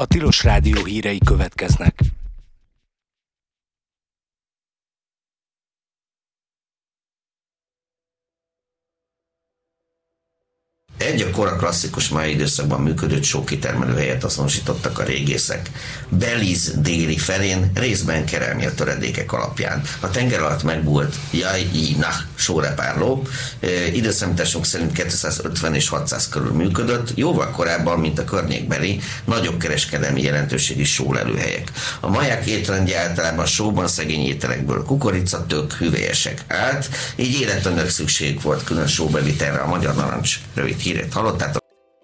A Tilos Rádió hírei következnek. Egy a kora klasszikus máj időszakban működő csókitermelő helyet azonosítottak a régészek. Belize déli felén részben kerámia töredékek alapján. A tenger alatt megbújt Jai-i-Nah sórepárló időszámításunk szerint 250 és 600 körül működött, jóval korábban, mint a környékbeli nagyobb kereskedelmi jelentőségi sólelőhelyek. A maják étrendje általában sóban szegény ételekből kukorica, tök, hüvelyesek állt, így életlenül szükség volt külön sóbevitelre. A Magyar Narancs rövid hírét hallottátok.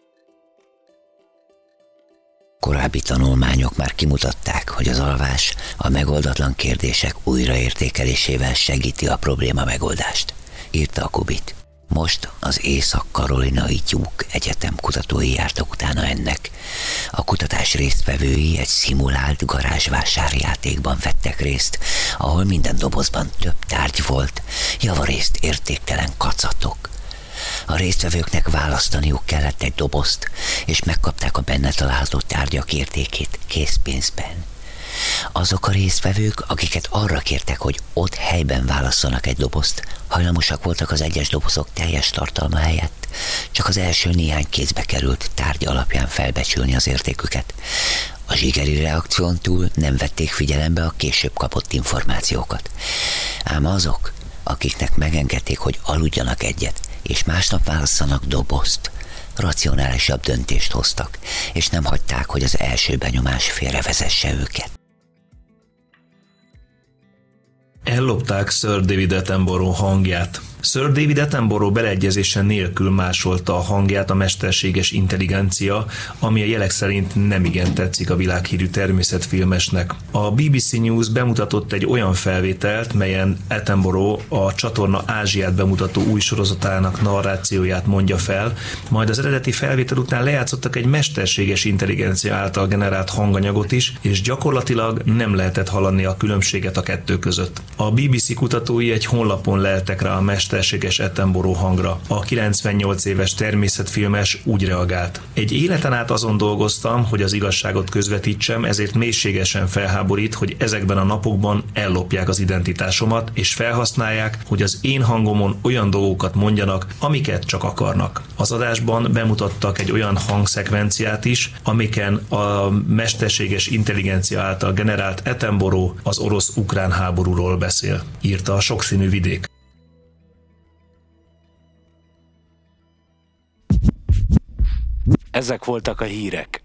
Korábbi tanulmányok már kimutatták, hogy az alvás a megoldatlan kérdések újraértékelésével segíti a probléma megoldást, írta a Kubit. Most az Észak-Karolinai Duke Egyetem kutatói jártak utána ennek. A kutatás résztvevői egy szimulált garázsvásárjátékban vettek részt, ahol minden dobozban több tárgy volt, javarészt értéktelen kacatok. A résztvevőknek választaniuk kellett egy dobozt, és megkapták a benne található tárgyak értékét készpénzben. Azok a résztvevők, akiket arra kértek, hogy ott helyben válasszanak egy dobozt, hajlamosak voltak az egyes dobozok teljes tartalma helyett csak az első néhány kézbe került tárgy alapján felbecsülni az értéküket. A zsigeri reakción túl nem vették figyelembe a később kapott információkat. Ám azok, akiknek megengedték, hogy aludjanak egyet, és másnap válasszanak dobozt, racionálisabb döntést hoztak, és nem hagyták, hogy az első benyomás félrevezesse őket. Ellopták Sir David Attenborough hangját. Sir David Attenborough beleegyezése nélkül másolta a hangját a mesterséges intelligencia, ami a jelek szerint nemigen tetszik a világhírű természetfilmesnek. A BBC News bemutatott egy olyan felvételt, melyen Attenborough a csatorna Ázsiát bemutató új sorozatának narrációját mondja fel, majd az eredeti felvétel után lejátszottak egy mesterséges intelligencia által generált hanganyagot is, és gyakorlatilag nem lehetett hallani a különbséget a kettő között. A BBC kutatói egy honlapon leltek rá a mesterséges Attenborough hangra. A 98 éves természetfilmes úgy reagált: egy életen át azon dolgoztam, hogy az igazságot közvetítsem, ezért mélységesen felháborít, hogy ezekben a napokban ellopják az identitásomat, és felhasználják, hogy az én hangomon olyan dolgokat mondjanak, amiket csak akarnak. Az adásban bemutattak egy olyan hangszekvenciát is, amiken a mesterséges intelligencia által generált Attenborough az orosz-ukrán háborúról beszél, írta a Sokszínű Vidék. Ezek voltak a hírek.